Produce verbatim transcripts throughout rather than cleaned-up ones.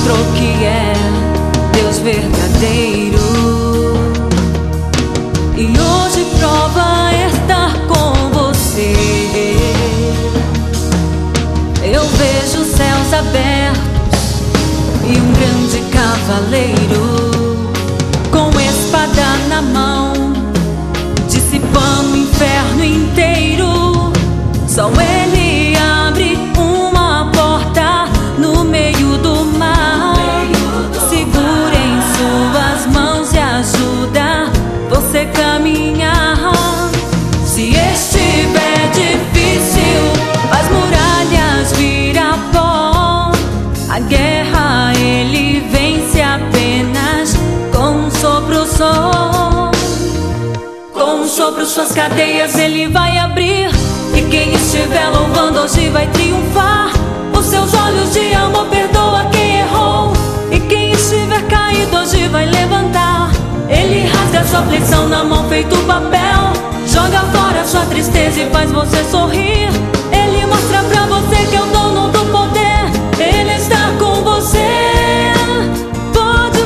mostrou que é Deus verdadeiro. E hoje prova estar com você. Eu vejo os céus abertos e um grande cavaleiro com espada na mão, dissipando o inferno inteiro. Só ele abre uma porta no meio do mar. Segura em suas mãos e ajuda você caminhar. Se estiver difícil, as muralhas viram pó. A guerra ele vence apenas com um sopro só. Com um sopro suas cadeias ele vai abrir. E quem estiver louvando hoje vai triunfar. Os seus olhos de amor perdoa quem errou. E quem estiver caído hoje vai levantar. Ele rasga sua aflição na mão feito papel. Joga fora sua tristeza e faz você sorrir. Ele mostra pra você que é o dono do poder. Ele está com você. Pode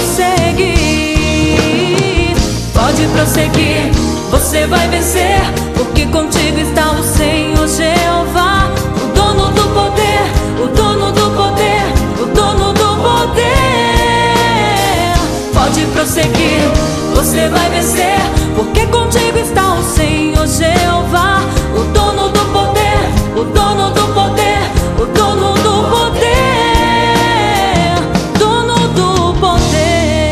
prosseguir, pode prosseguir. Você vai vencer, porque contigo está o Senhor Jeová, o dono do poder, o dono do poder, o dono do poder. Pode prosseguir, você vai vencer, porque contigo está o Senhor Jeová, o dono do poder, o dono do poder, o dono do poder, dono do poder.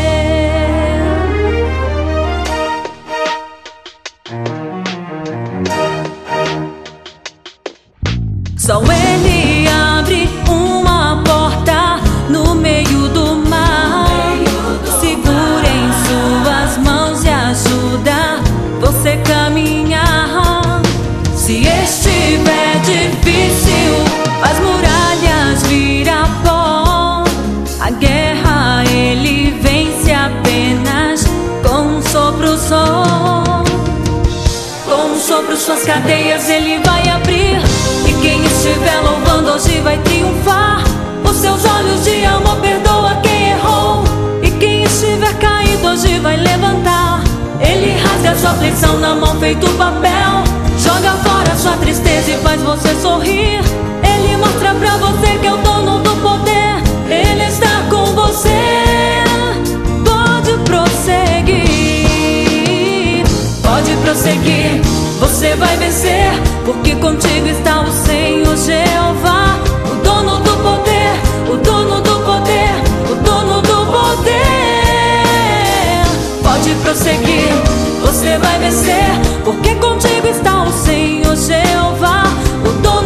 Só ele abre uma porta no meio do mar. Segura em suas mãos e ajuda você caminhar. Se estiver difícil, as muralhas viram pó. A guerra ele vence apenas com um sopro só. Com um sopro suas cadeias ele vai abrir. E quem estiver louvando hoje vai triunfar. Os seus olhos de amor perdoa quem errou. E quem estiver caído hoje vai levantar. Ele rasga sua aflição na mão feito papel. Joga fora sua tristeza e faz você sorrir. Ele mostra pra você que é o dono do poder. Ele está com você. Pode prosseguir, pode prosseguir. Você vai vencer, porque contigo está o Senhor Jeová, o dono do poder, o dono do poder, o dono do poder. Pode prosseguir, você vai vencer, porque contigo está o Senhor Jeová, o dono